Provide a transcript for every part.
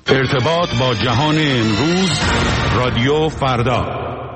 ارتباط با جهان امروز، رادیو فردا.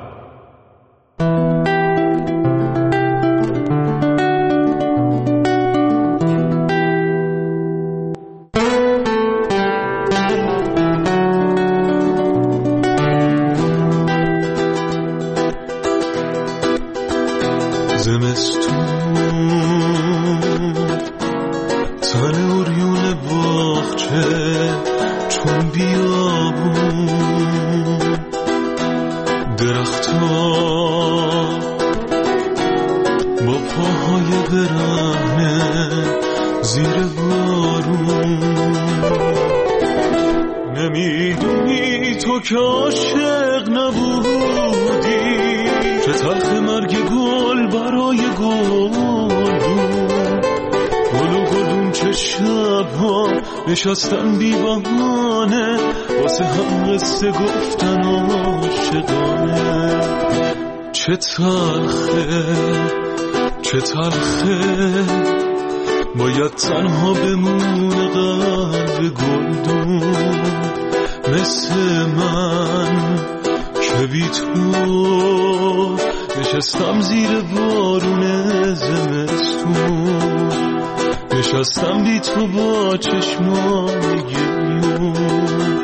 نشستن بی بهانه واسه هم قصه گفتن عاشقانه. چه تلخه چه تلخه باید تنها بمونه قلب گلدون مثل من که بی تو نشستم زیر بارون زمستون، نشستم بی تو با چشمان گریون.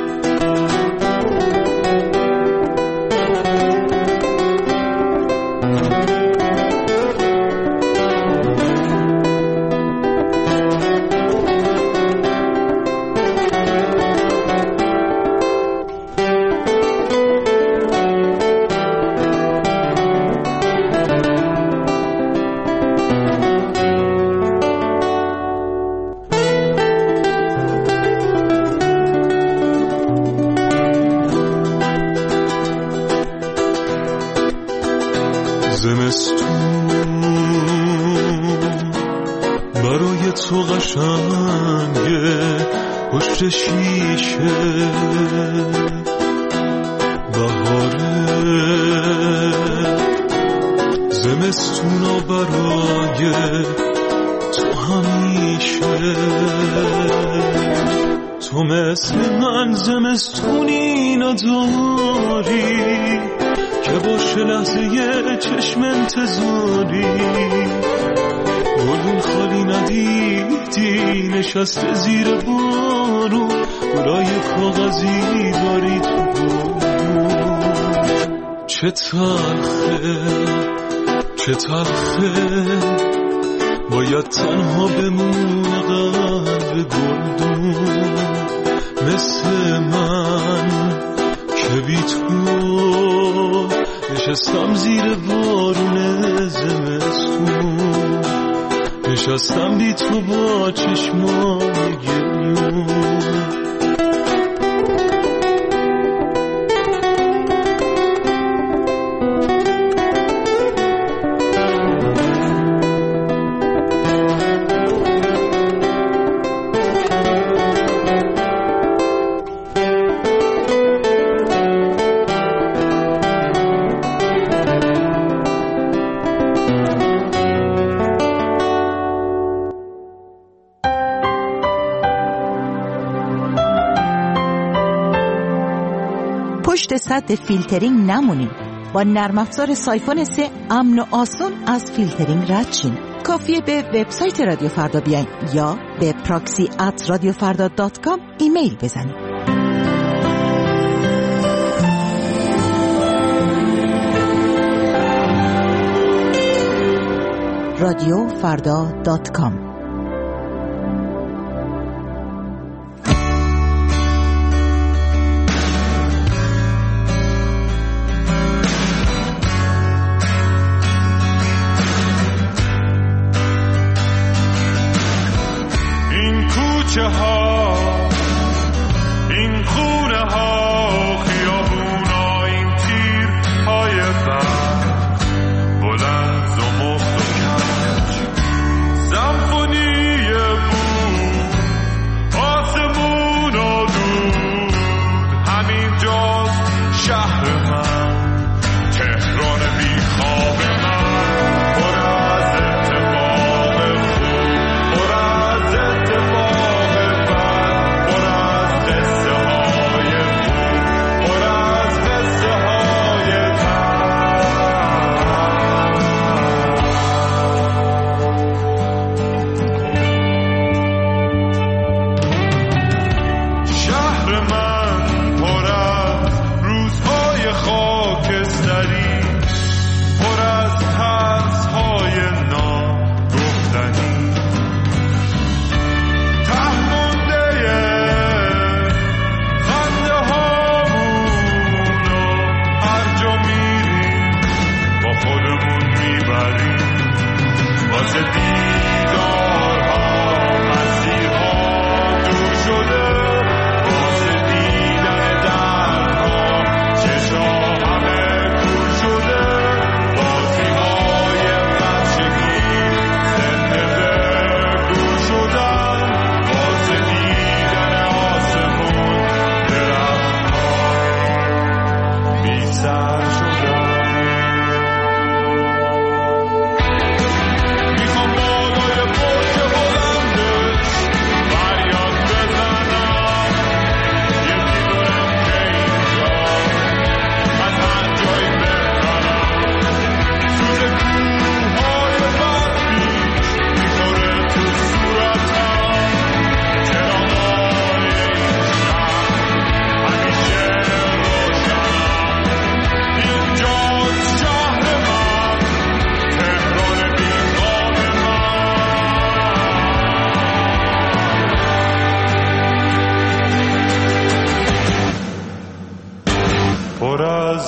برای تو قشنگه پشت شیشه بهاره، زمستونا برای تو همیشه. تو مثل من زمستونی نداری که باشه لحظه یه چشم انتظاری، گلون خالی ندیدی نشسته زیر بارون، گلای کاغذی داری تو بارون. چه تلخه چه تلخه باید تنها بمونه قلب گلدون مثل من که بی تو نشستم زیر بارون زمستون، نشستم بی تو با چشمان گریون. پشت سد فیلترینگ نمونین. با نرم افزار سایفون 3 امن و آسون از فیلترینگ رد شین. کافیه به وبسایت رادیو فردا بیاین یا به proxy@radiofarda.com ایمیل بزنید. radiofarda.com. این خونه ها خیابون ها این تیر های برد بلند و مخت و کج سمفونی بود آسمون و دود همین جاست شهر من تهران بی خواب من پر از اتفاق خوب پر از اتفاق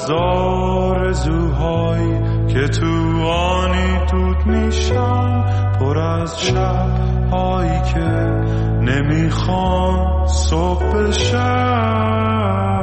از آرزوهایی که تو آنی دود میشن، پر از شب‌هایی که نمیخوان صبح بشن.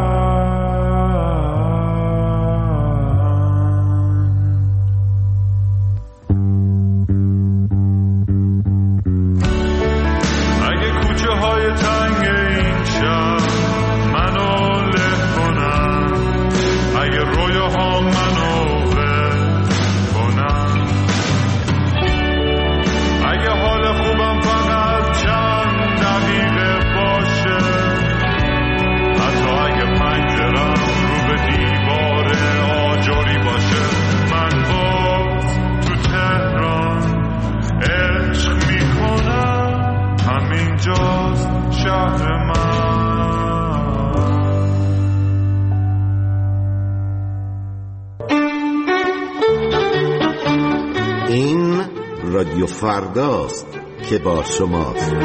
رادیو فرداست که با شماست.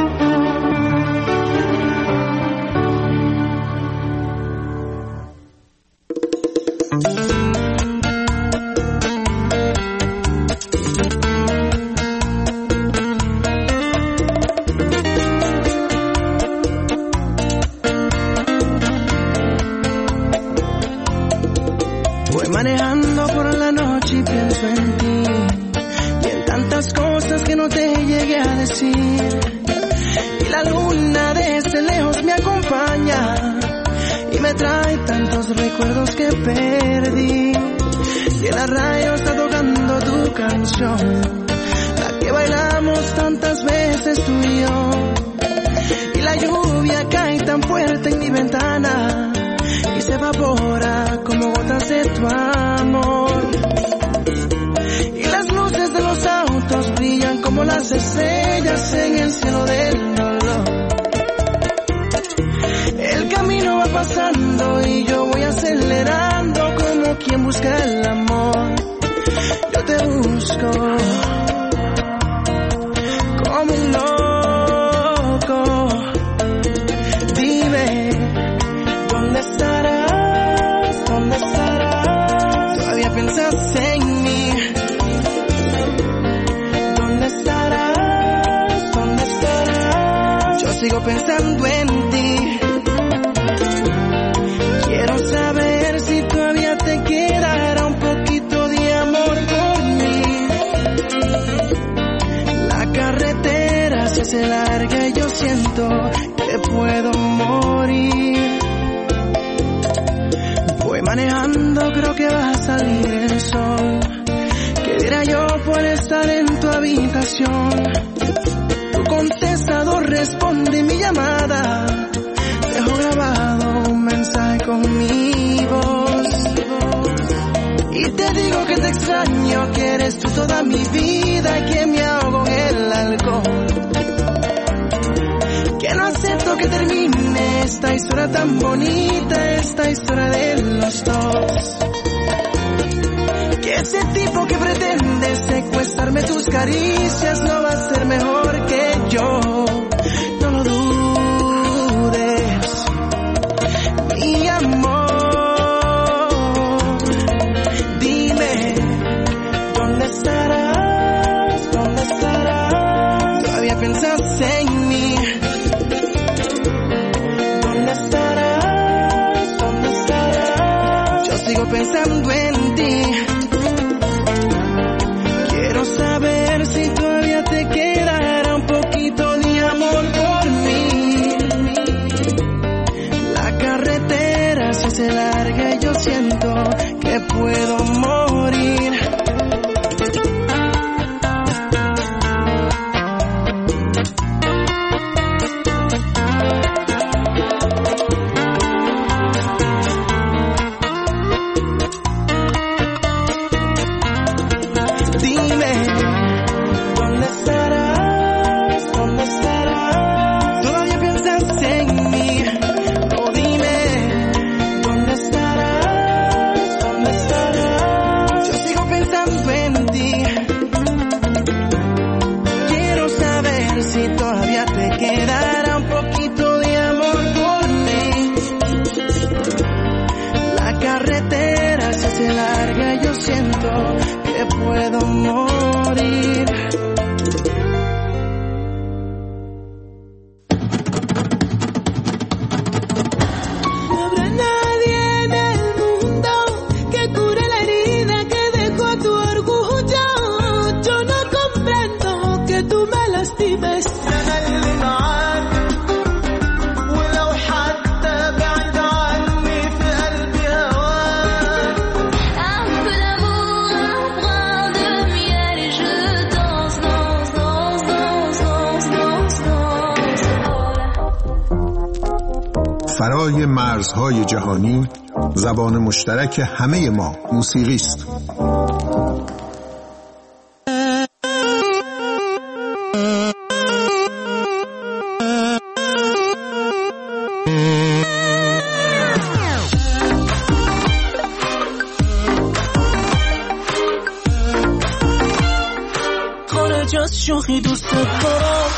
Voy manejando por la noche y pienso en ti. Cosas que no te llegué a decir, y la luna desde lejos me acompaña y me trae tantos recuerdos que perdí. Y en la radio está tocando tu canción, la que bailamos tantas veces tú y yo. Y la lluvia cae tan fuerte en mi ventana y se evapora como gotas de tu amor. Brillan como las estrellas en el cielo del dolor. El camino va pasando y yo voy acelerando como quien busca el amor. Yo te busco como un loco. Dime, ¿dónde estarás? ¿Dónde estarás? Todavía piensas en mí. Sigo pensando en ti. Quiero saber si todavía te quedará un poquito de amor por mí. La carretera se hace larga y yo siento que puedo morir. Voy manejando, creo que va a salir el sol. ¿Qué diré yo por estar en tu habitación? Tu contestador responde mi llamada. Dejo grabado un mensaje con mi voz. Y te digo que te extraño, que eres tú toda mi vida y que me ahogo en el alcohol. Que no acepto que termine esta historia tan bonita, esta historia de los dos. Que ese tipo que pretende secuestrarme tus caricias no va a ser mejor que yo. No lo dudes, mi amor. Dime, ¿dónde estarás? ¿Dónde estarás? Todavía piensas en mí. ¿Dónde estarás? ¿Dónde estarás? Yo sigo pensando en ti. Quiero saber si todavía te quedará un poquito de amor por mí. La carretera se hace larga y yo siento que puedo morir. فرای مرزهای جهانی زبان مشترک همه ما موسیقی است. خارج از شوخی دوست دارم،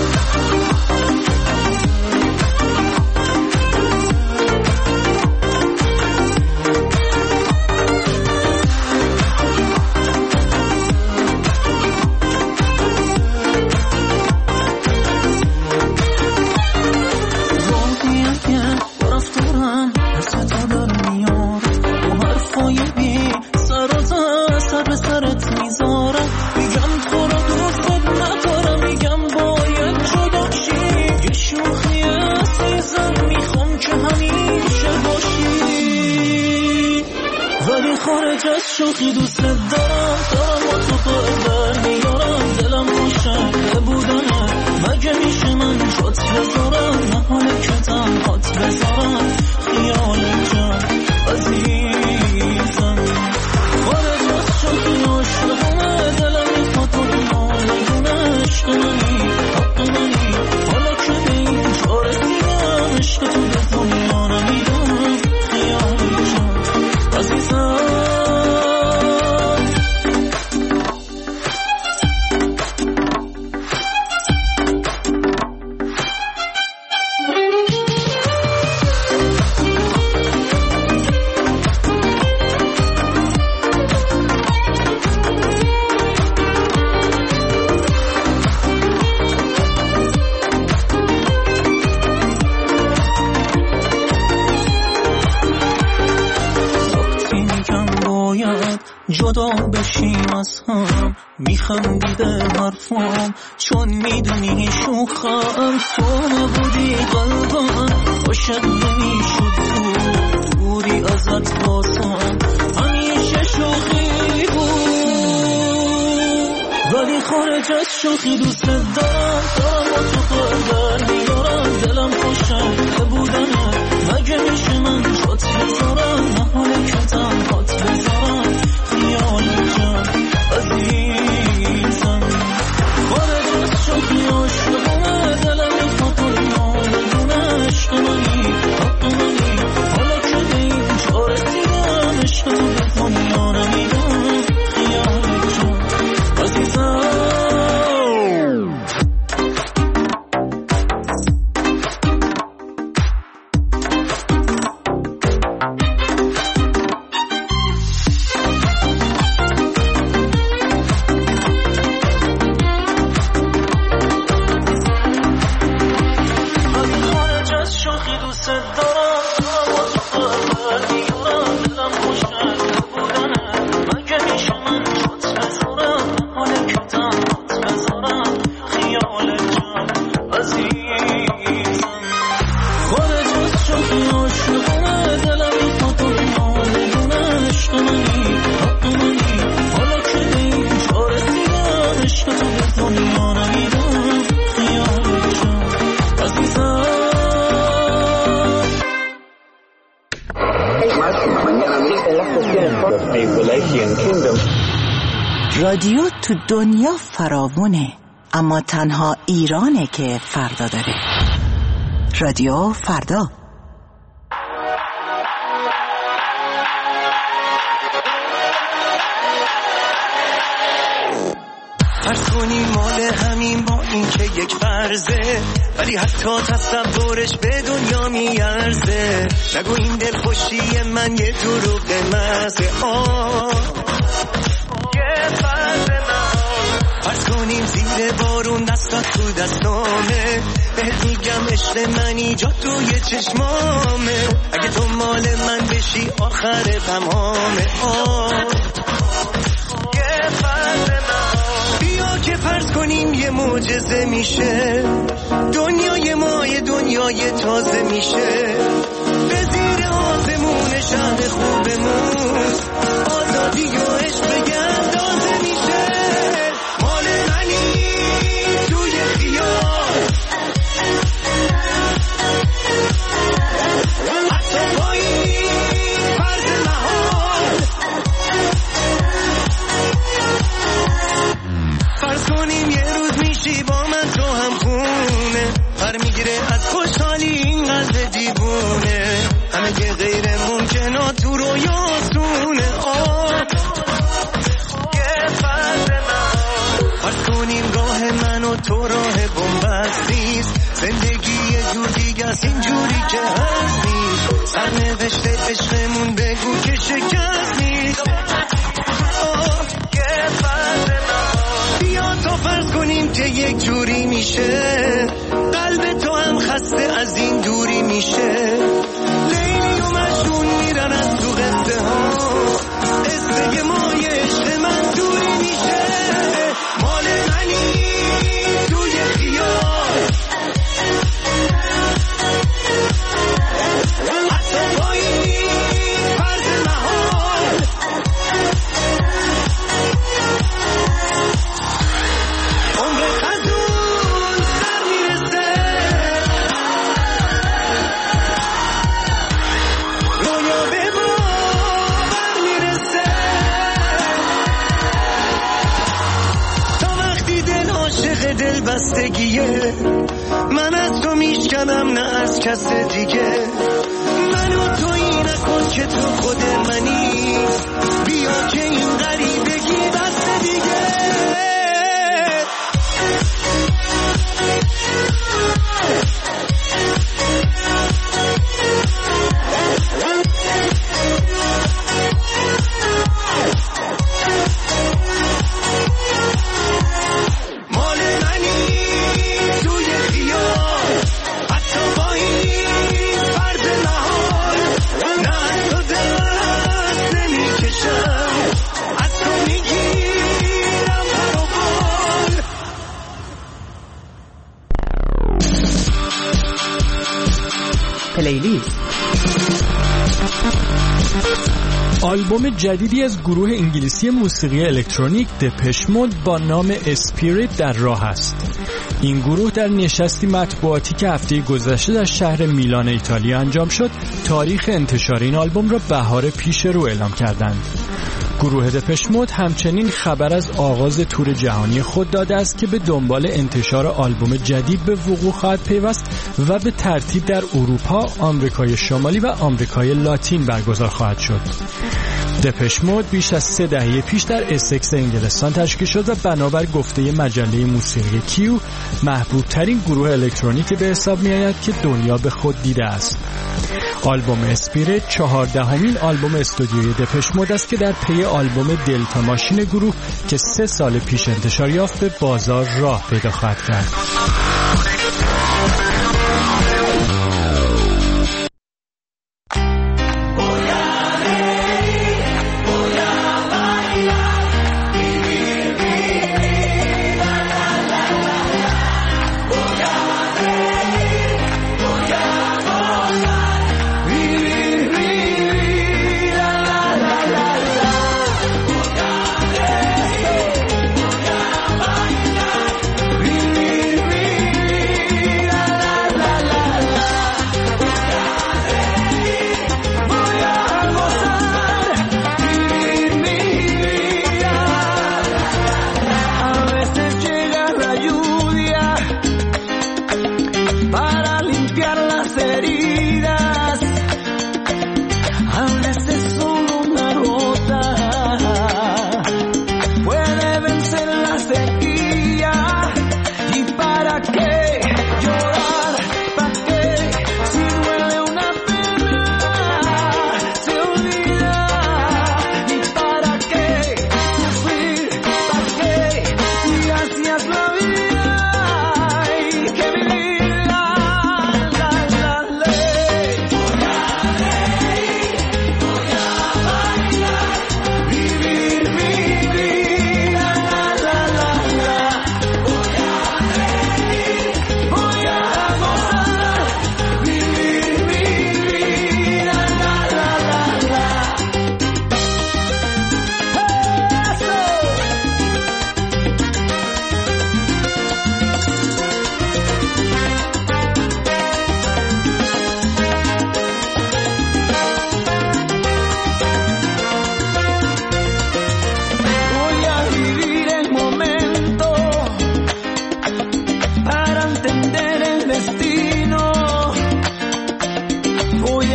شوخی دوست دارم و تو قلبر میارم، دلم خوشه بودنه، مگه میشه من جات بذارم، نه حاله که تنهات بذارم، خیال جان عزیزم. خارج از شوخی عاشقانه، دلم میخواد تو نالگونه، عشق منی حق منی، حالا که به این جا رسیدم، عشق تو به دنیا نمیدونم، خیال جان عزیزم. جدا بشیم از هم، میخندیده حرفم چون میدونی شوخم، تو نبودی قلبم عاشق نمیشد، تو بودی ازت باسم همیشه شوخی بود، ولی خارج از شوخی دوست دارم و تو قلبر میارم، دلم خوشه بودنه، مگه میشه من جات بذارم، نه حاله که تنهات بذارم، خیال جان عزیزم. خارج از شوخی عاشقانه، دلم میخواد تو نالگونه، عشق منی حق منی، حالا که به این جا رسیدم، عشق تو به دنیا نمیدم، خیال جان عزیزم. رادیو تو دنیا فراوونه، اما تنها ایرانه که فردا داره. رادیو فردا. فرض کنی مال همین با این که یک فرضه، ولی حتی تصورش به دنیا میارزه، نگو این دل خوشی من یه دروغ مزه، یه فرض من. فرض کنیم زیر بارون دستات تو دستامه، بهت میگم عشق منی جا توی چشمامه، اگه تو مال من بشی آخر تمامه، یه فرض من. بیا که فرض کنیم یه معجزه میشه، دنیای ما یه دنیای تازه میشه، به زیر آسمون شهر خوبمون آزادی و عشق اندازه میشه، مال منی توی خیال، دیوونه، همه که غیر ممکنه تو رویاتونه. یه فرد فرض کنیم راه من و تو راه بنبست نیست، زندگی یه جور دیگه است اینجوری که هست نیست، سرنوشت عشقمون بگو که شکست نیست. یه فرد بیا تا فرض کنیم که یک جوری میشه، قلب تو هم خسته از این دوری میشه، لیلی و مجنون میرن از تو قصه ها، قصه مای عشق من دوری میشه، مال منی توی خیال، حتی با این فرض محال، عمر خزون سر میرسه، رویا به باور میرسه، تا وقتی دل عاشق دل بستگیه، من از تو میشکنم نه از کس دیگه، منو تویی نکن که تو خود منی، بیا که این غریبگی بس دیگه. مال منی توی خیال، حتی با این فرض نهال، نه از تو دست نمیکشم، از تو میگیرم پر و بال. پلیلیست آلبوم جدیدی از گروه انگلیسی موسیقی الکترونیک دپش مود با نام اسپریت در راه است. این گروه در نشستی مطبوعاتی که هفته گذشته در شهر میلان ایتالیا انجام شد، تاریخ انتشار این آلبوم را بهار پیش رو اعلام کردند. گروه دپش مود همچنین خبر از آغاز تور جهانی خود داده است که به دنبال انتشار آلبوم جدید به وقوع خواهد پیوست و به ترتیب در اروپا، آمریکای شمالی و آمریکای لاتین برگزار خواهد شد. دپش مود بیش از 3 دهه پیش در اسکس انگلستان تشکیل شد و بنابر گفته مجله موسیقی کیو محبوب ترین گروه الکترونیکی به حساب می آید که دنیا به خود دیده است. آلبوم اسپریت 14مین آلبوم استودیویی دپش مود است که در پی آلبوم دلتا ماشین گروه که 3 سال پیش انتشار یافت به بازار راه پیدا خواهد کرد.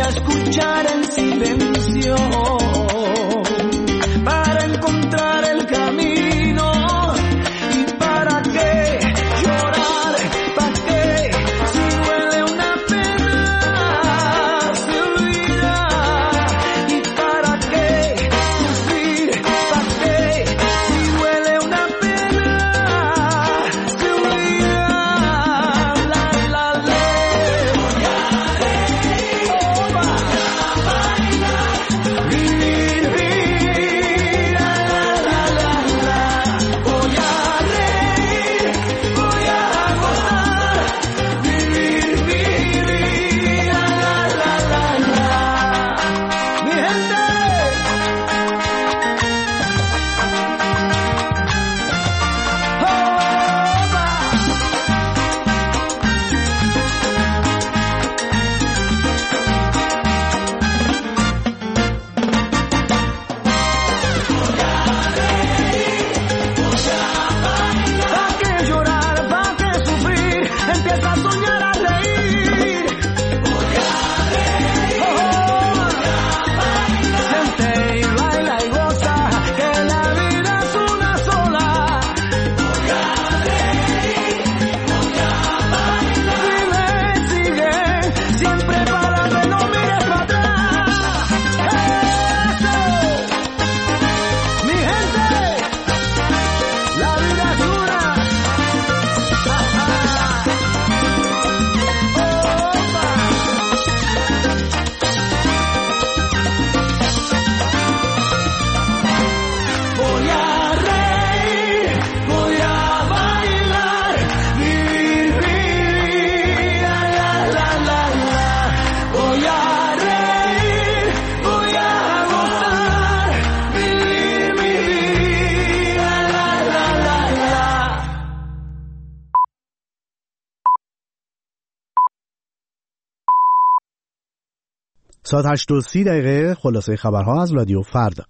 a escuchar el silencio para encontrar el camino. ¿Y para qué llorar? ¿Para qué? Si duele una pena se olvida. ¿Y para qué sufrir? ¿Para qué? Si duele una pena se olvida. La la la. Vivir, vivir, la la la la. Voy a reír, voy a gozar. Vivir, vivir, la la la la. Mi gente. ¿Pa' qué llorar? ¿Pa' qué sufrir? Empieza a soñar, a reír. Voy a reír. Siente y baila y goza, que la vida es una sola. Voy a reír. Voy a bailar. Vive, sigue, siempre para adelante, no mires para atrás. Eso. Mi gente. La vida es una. Voy a reír, voy a bailar, vivir, vivir, la la la la. Voy a reír, voy a gozar, vivir, vivir, la la la la. ساعت 8:30 خلاصه خبرها از رادیو فردا.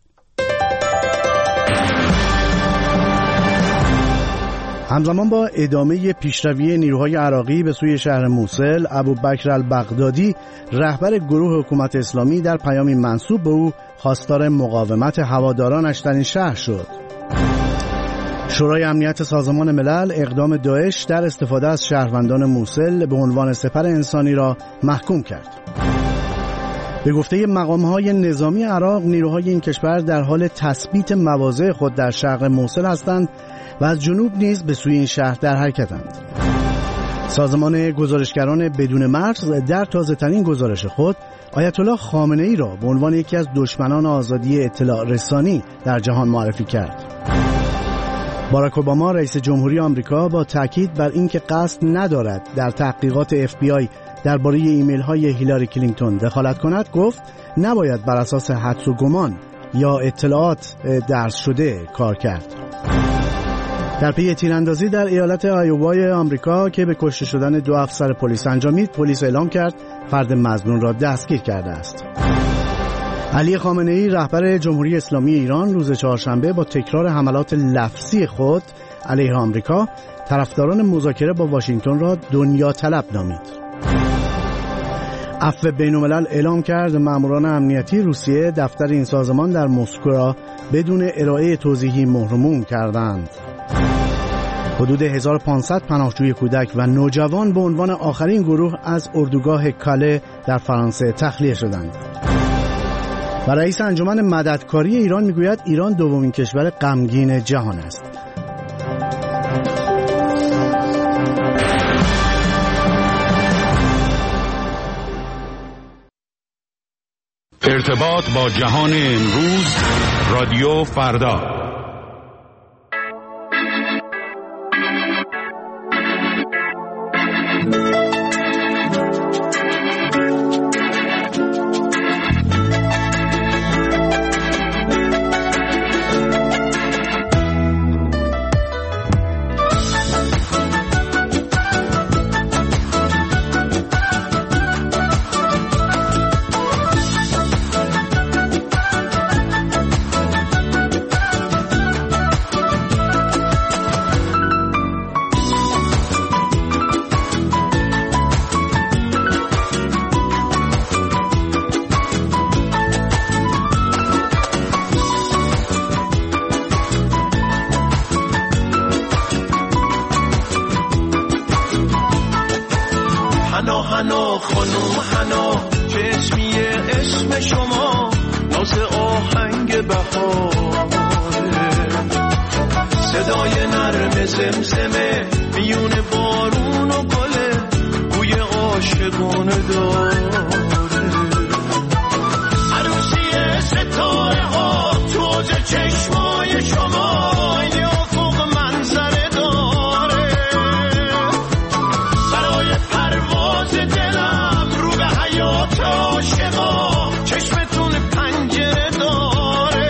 همزمان با ادامه پیشروی نیروهای عراقی به سوی شهر موصل، ابوبکر البغدادی رهبر گروه حکومت اسلامی در پیامی منسوب به او خواستار مقاومت هوادارانش در این شهر شد. شورای امنیت سازمان ملل اقدام داعش در استفاده از شهروندان موصل به عنوان سپر انسانی را محکوم کرد. به گفته مقام‌های نظامی عراق، نیروهای این کشور در حال تثبیت مواضع خود در شرق موصل هستند و از جنوب نیز به سوی این شهر در حرکتند. سازمان گزارشگران بدون مرز در تازه‌ترین گزارش خود آیت الله خامنه‌ای را به عنوان یکی از دشمنان آزادی اطلاع رسانی در جهان معرفی کرد. باراک اوباما رئیس جمهوری آمریکا با تاکید بر اینکه قصد ندارد در تحقیقات FBI درباره ایمیل‌های هیلاری کلینتون دخالت کند گفت نباید بر اساس حدس و گمان یا اطلاعات درس شده کار کرد. در پی تیراندازی در ایالت آیووای آمریکا که به کشته شدن 2 افسر پلیس انجامید، پلیس اعلام کرد فرد مظنون را دستگیر کرده است. علی خامنه‌ای رهبر جمهوری اسلامی ایران روز چهارشنبه با تکرار حملات لفظی خود علیه آمریکا طرفداران مذاکره با واشنگتن را دنیا طلب نامید. عفو بین‌الملل اعلام کرد ماموران امنیتی روسیه دفتر این سازمان در مسکو را بدون ارائه توضیحی مهرموم کردند. حدود 1500 پناهجوی کودک و نوجوان به عنوان آخرین گروه از اردوگاه کاله در فرانسه تخلیه شدند. و رئیس انجمن مددکاری ایران میگوید ایران دومین کشور غمگین جهان است. ارتباط با جهان امروز، رادیو فردا. حیات عاشقا چشمتون پنجره داره.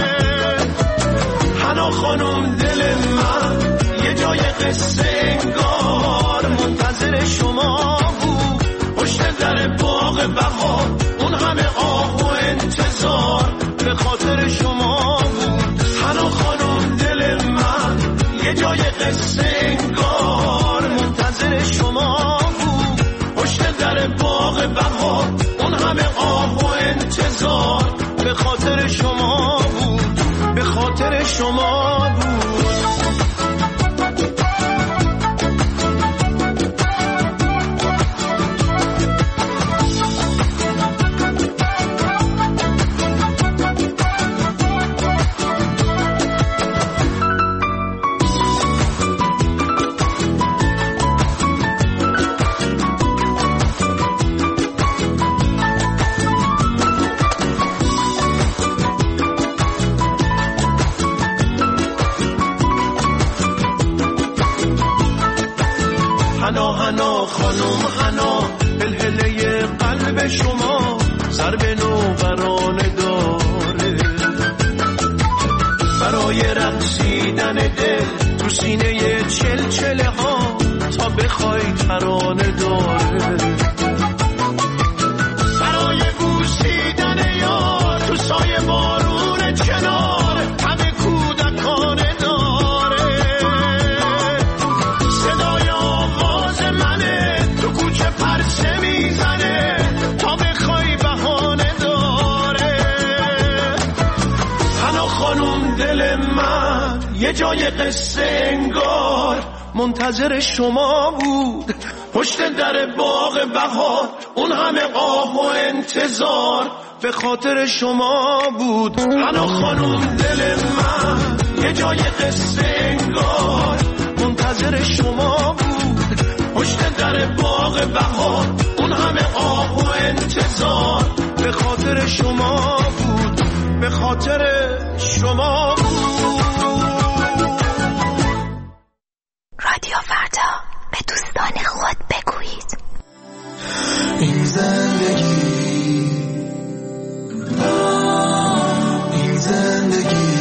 حنا خانم دل من یه جای قصه انگار منتظر شما بود، پشت در باغ بهار اون همه آه و انتظار به خاطر شما بود. حنا خانم دل من یه جای قصه انگار منتظر شما بود، پشت در باغ بهار اون همه آه و انتظار به خاطر شما بود، به خاطر شما بود. حنا خانم حنا هلهله قلب شما ضرب نوبرانه داره، برای رقصیدن دل تو سینه چلچله ها تا بخوای ترانه داره، برای بوسیدن یار تو سایه بارون چنار همه کودکانه داره، صدای آواز منه تو کوچه پرسه میزنه تا بخوای بهانه داره. حنا خانم دل من یه جای قصه انگار منتظر شما بود، پشت در باغ بهار اون همه آه و انتظار به خاطر شما بود. حنا خانم دل من یه جای قصه انگار منتظر شما بود، پشت در باغ بهار اون همه آه و انتظار به خاطر شما بود، به خاطر شما بود. رادیو فردا، به دوستان خود بگویید این زندگی، این زندگی،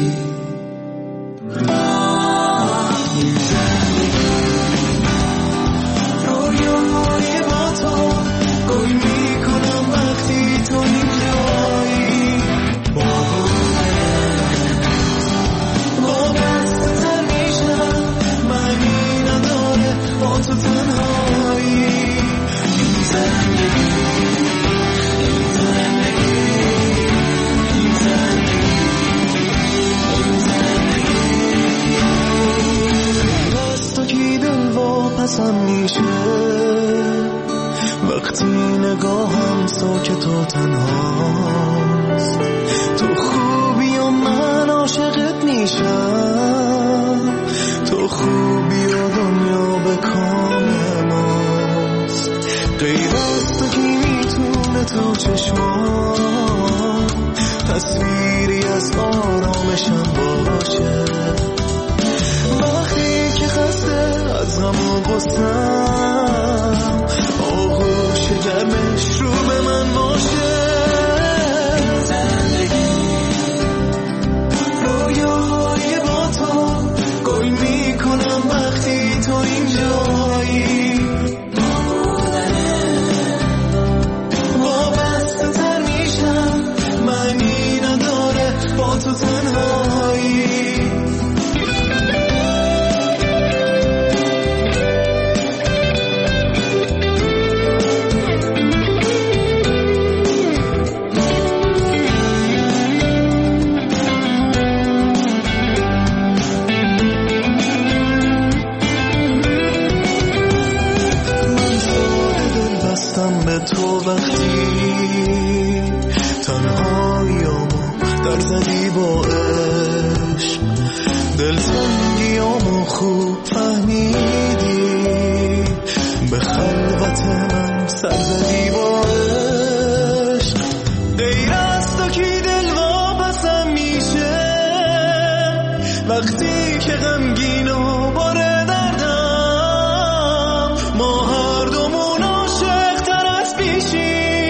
این زندگی، رویاهای با تو گل میکنم وقتی تو اینجایی، با بسته تر میشم معنی نداره با تو تنهایی. این زندگی، این زندگی، این زندگی، این زندگی، از تو کی دل واپسم میشه وقتی نگاهم ساکت و تنهاست، تو خوبی و من عاشقت میشم، تو خوبی و دنیا به کام ماست، غیر از تو کی میتونه تو چشمان تصویری از آرامشم باشه، وقتی که خسته از غم و غصه‌ام آغوش گرمش رو به من باشه. رویاهای با تو گل میکنم وقتی تو اینجایی، با بسته تر میشم معنی نداره با تو تنهایی. به تو وقتی تنهاییامو در زدی با عشق، دلتنگیامو خوب فهمیدی، به خلوت من سر زدی با عشق، غیر از تو کی دل واپسم میشه وقتی که غمگین و باره دردم، ما هر دومون عاشق تر از پیشی،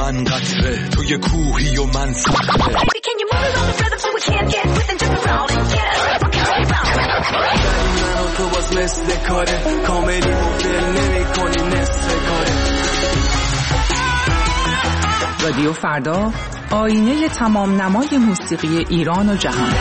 من قطره، توی کوهی و من صخره. من و تو باز مثل کاره، کاملی مفل نمی کنی نصف کاره. رادیو فردا، آینه تمام نمای موسیقی ایران و جهان.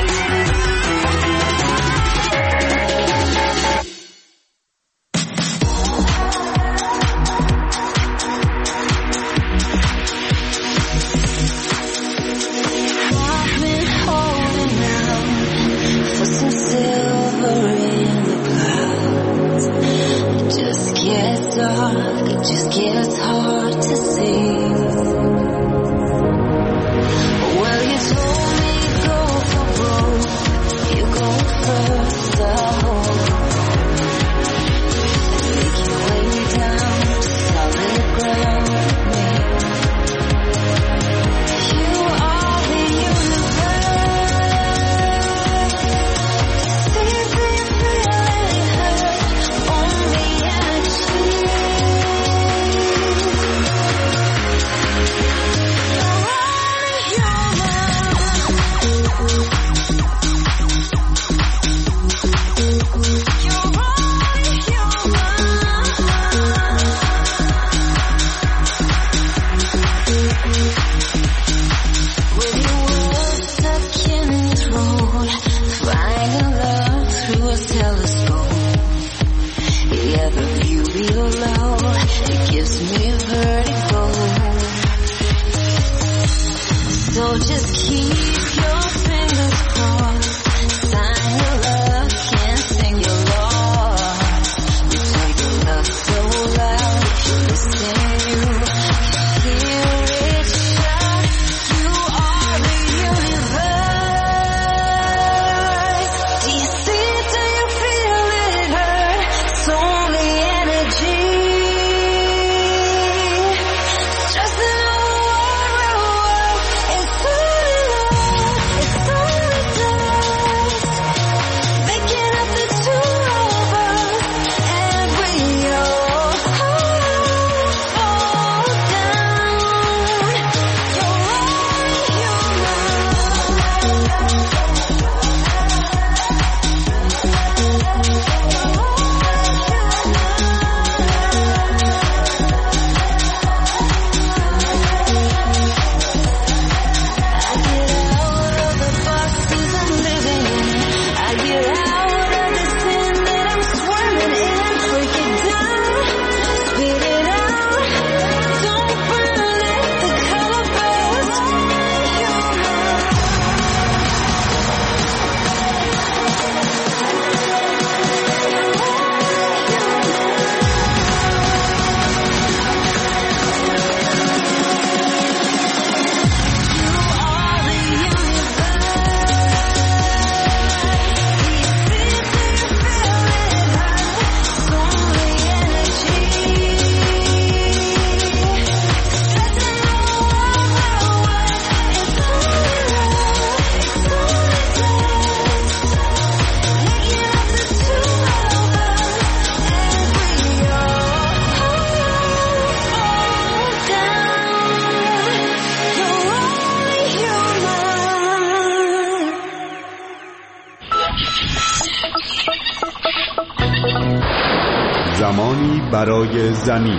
زمانی برای زمین.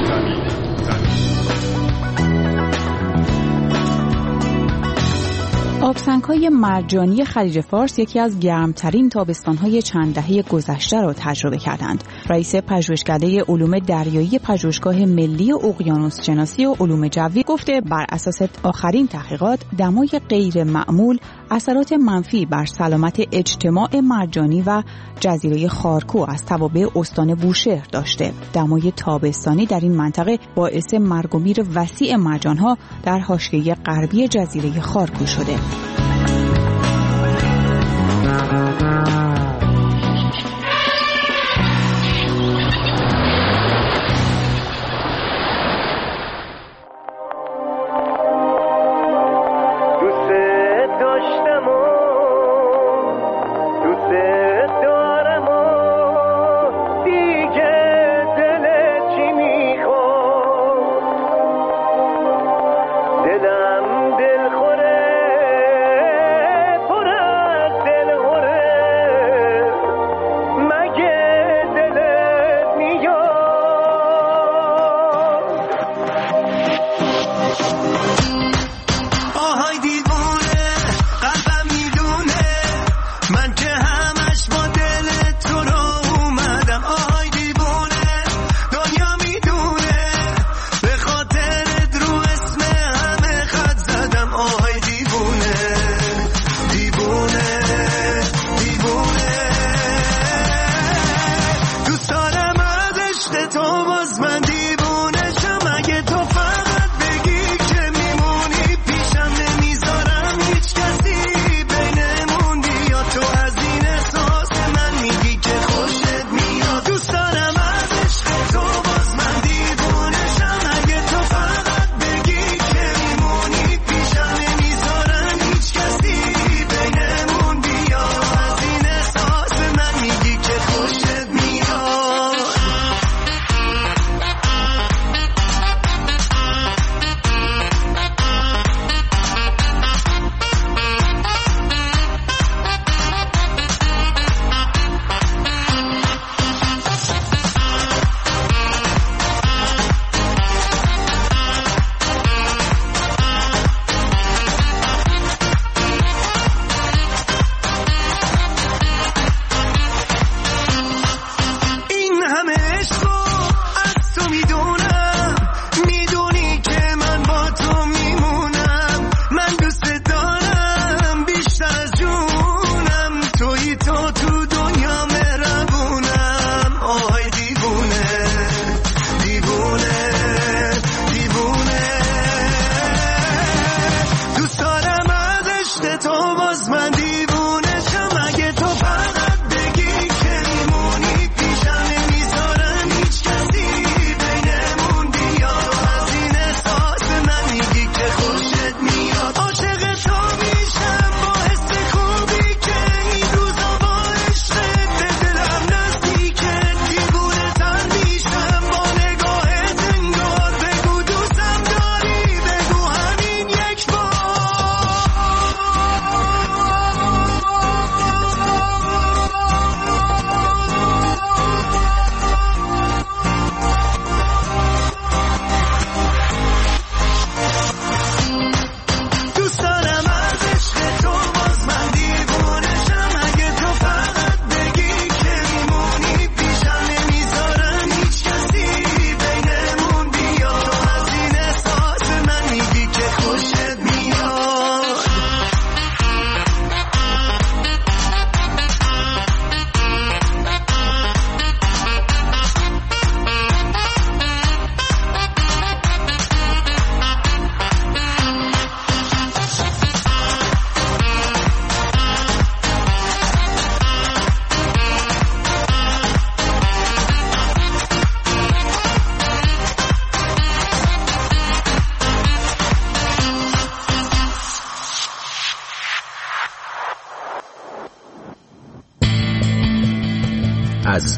آبسنگ‌های مرجانی خلیج فارس یکی از گرمترین تابستان‌های چند دهه گذشته را تجربه کردند. رئیس پژوهشکده علوم دریایی پژوهشگاه ملی اقیانوس شناسی و علوم جوی گفته بر اساس آخرین تحقیقات دمای غیر معمول اثرات منفی بر سلامت اجتماع مرجانی و جزیره خارکو از توابع استان بوشهر داشته. دمای تابستانی در این منطقه باعث مرگ و میر وسیع مرجان‌ها در حاشیه غربی جزیره خارکو شده.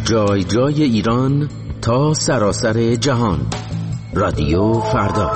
جای جای ایران تا سراسر جهان. رادیو فردا.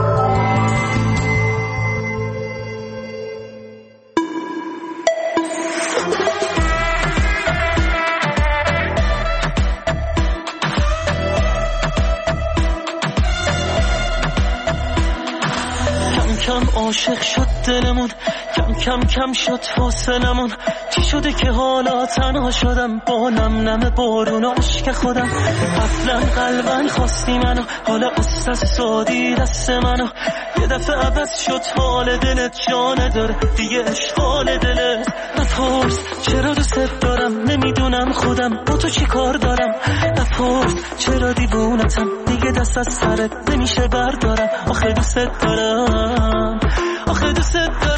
عاشق شد دلمون، کم کم شد فاصلمون. چی شده که حالا تنها شدم با نم نم بارون و عشق خودم؟ قبلا قلبن خواستی منو، حالا از سادی دست منو. یه دفعه عوض شد حال دلت، جانه داره دیگه اشغال دلت. نپرس چرا دوست دارم، نمیدونم خودم با تو چی کار دارم. نپرس چرا دیوونتم، دیگه دست از سرت نمیشه بردارم. آخه دوست دارم، آخه دوست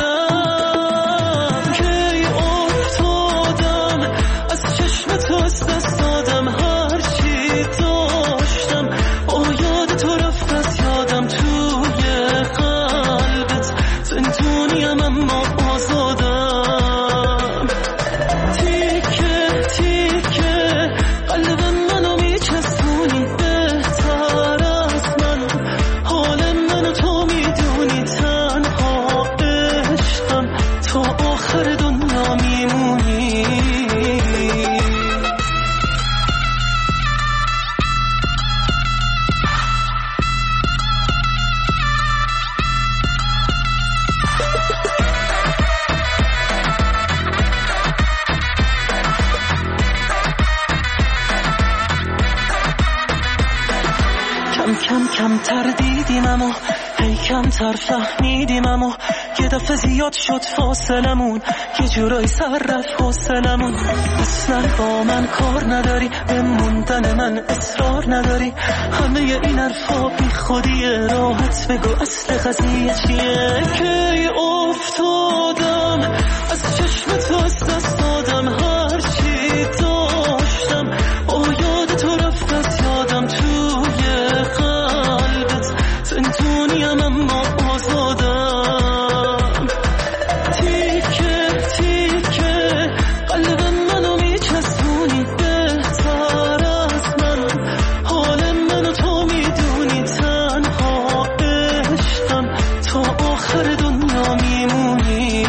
دارم. کی افتادم از چشم تو، از دست دادم هر چی داشتم. با یاد تو رفت از یادم، توی قلبت زندونیم اما آزادم. تیکه تیکه قلبم منو میچسبونی، بهتر از من حال منو تو میدونی. تنها عشقم تا آخر دنیا میمونی. کم کم تر دیدیم اما هی کم تر فهمیدیم اما یه دفعه زیاد شد فاصلمون، یه جورایی سر رفت حوصلمون. اصلا با من کار نداری، به موندن من اصرار نداری. همه این حرفا بی خودیه، راحت بگو اصل قضیه چیه. کی افتادم از چشم تو، از دست دادم هر چی داشتم. با یاد تو رفت از یادم، توی قلبت زندونیم اما آزادم. تیکه تیکه قلبم منو میچسبونی، بهتر از من حال منو تو میدونی. تنها عشقم تا آخر دنیا میمونی.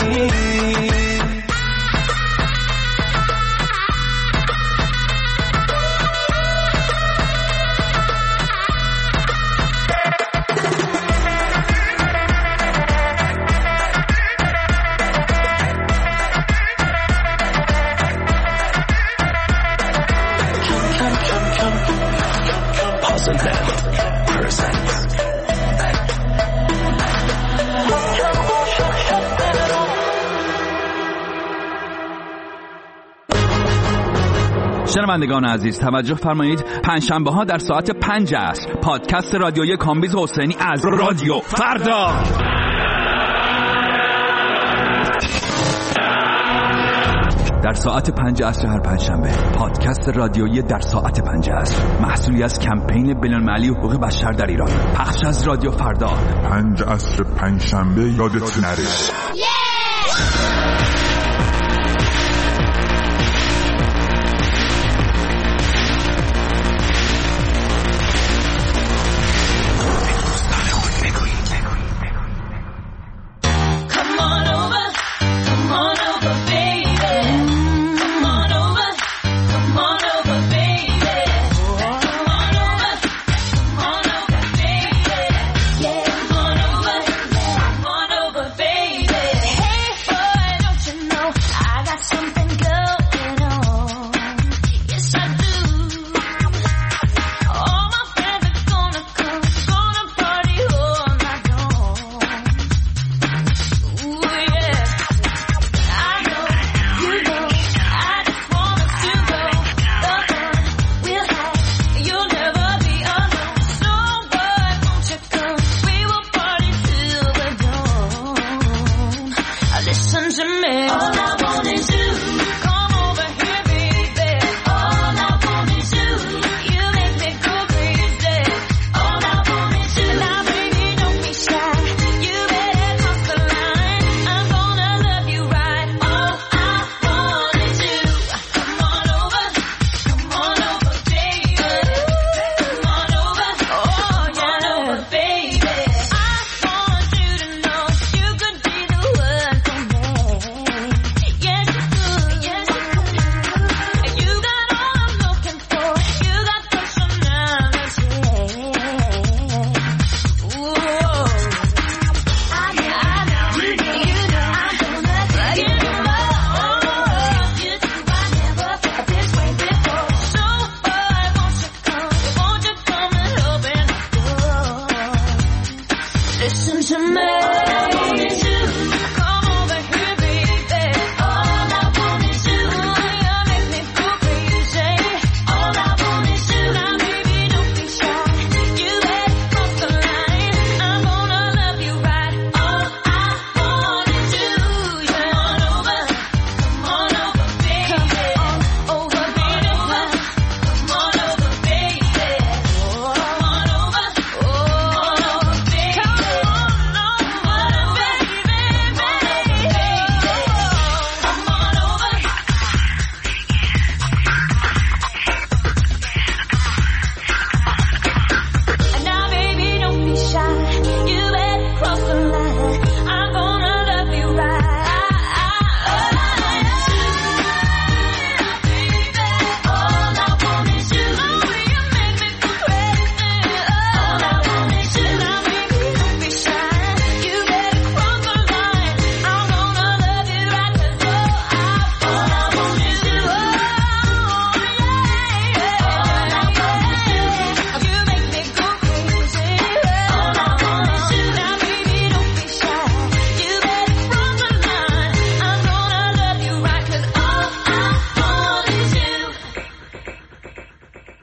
شنوندگان عزیز توجه فرمایید، پنجشنبه ها در ساعت 5 عصر پادکست رادیویی کامبیز حسینی از رادیو فردا. در ساعت 5 عصر هر پنجشنبه پادکست رادیویی در ساعت 5 عصر، محصولی از کمپین بین‌المللی حقوق بشر در ایران، پخش از رادیو فردا. 5 عصر پنجشنبه یادت نره.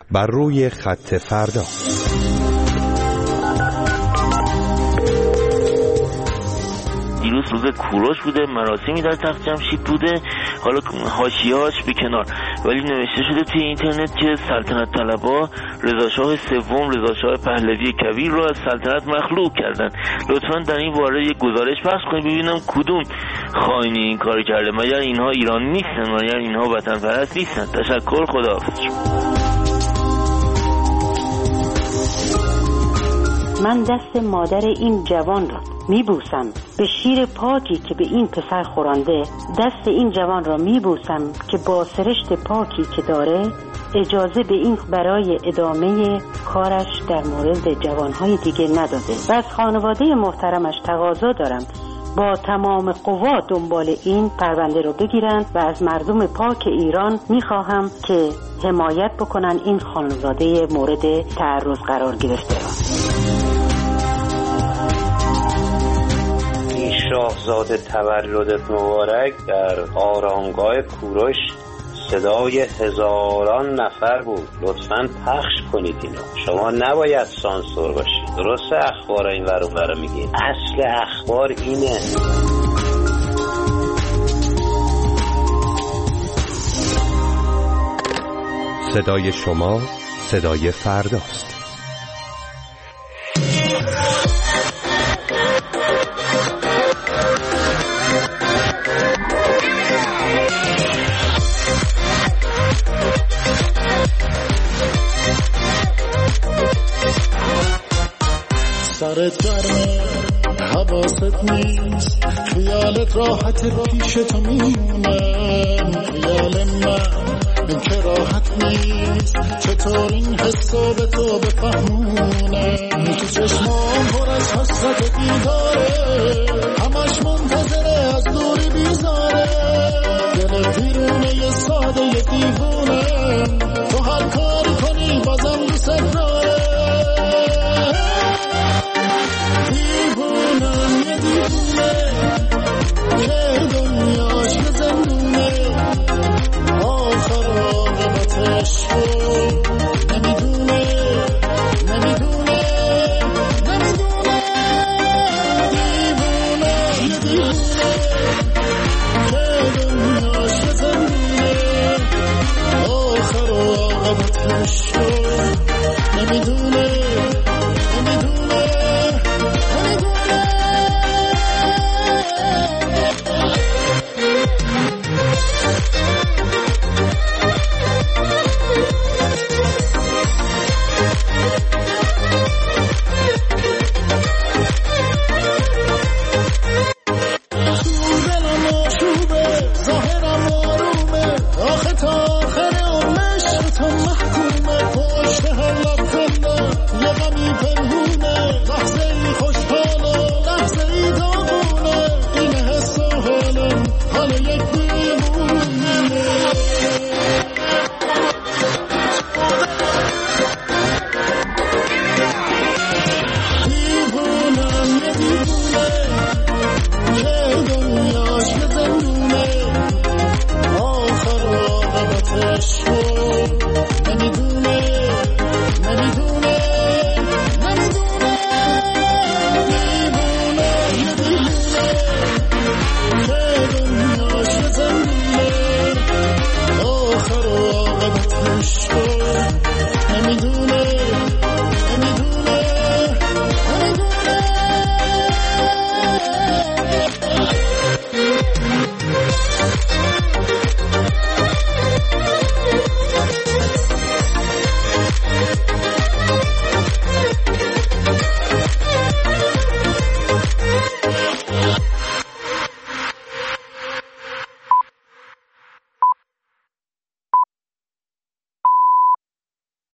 بر روی خط فردا. دیروز روز کوروش بوده، مراسمی در تخت جمشید بوده، حالا حاشیه‌اش به کنار، ولی نوشته شده توی اینترنت که سلطنت طلبها رضاشاه سوم، رضاشاه پهلوی کبیر رو از سلطنت مخلوع کردن. لطفاً در این باره یک گزارش پخش کنید ببینم کدوم خائنی این کار کرده. مگر اینها ایران نیستن؟ مگر اینها وطن پرست نیستن؟ تشکر، خداحافظ. من دست مادر این جوان را میبوسم، به شیر پاکی که به این پسر خورانده. دست این جوان را میبوسم که با سرشت پاکی که داره اجازه به این برای ادامه کارش در مورد جوانهای دیگه نداده و از خانواده محترمش تقاضا دارم با تمام قوا دنبال این پرونده رو بگیرن و از مردم پاک ایران میخواهم که حمایت بکنن این خانواده مورد تعرض قرار گرفته را. شاهزاده تولدت مبارک در آرامگاه کوروش صدای هزاران نفر بود. لطفاً پخش کنید اینو. شما نباید سانسور باشید. درسته اخبار این ور اون ور میگین، اصل اخبار اینه. صدای شما صدای فرداست. سرت گرمه حواست نیست، خیالت راحت پیش تو میمونه. خیال من که راحت نیست، چطور این حسو به تو بفهمونه. تو چشمام پر از حسرت دیداره، همش منتظره از دوری بیزاره. دل دیرونه یه ساده یه دیوونه، تو هر کاری کنی بازم دوست داره. دیوونم یه دیوونه که دنیاش یه زندونه، آخر عاقبتش رو نمیدونه. دیوونه یه دیوونه که دنیاش یه زندونه، آخر عاقبتش رو نمیدونه. نمیدونه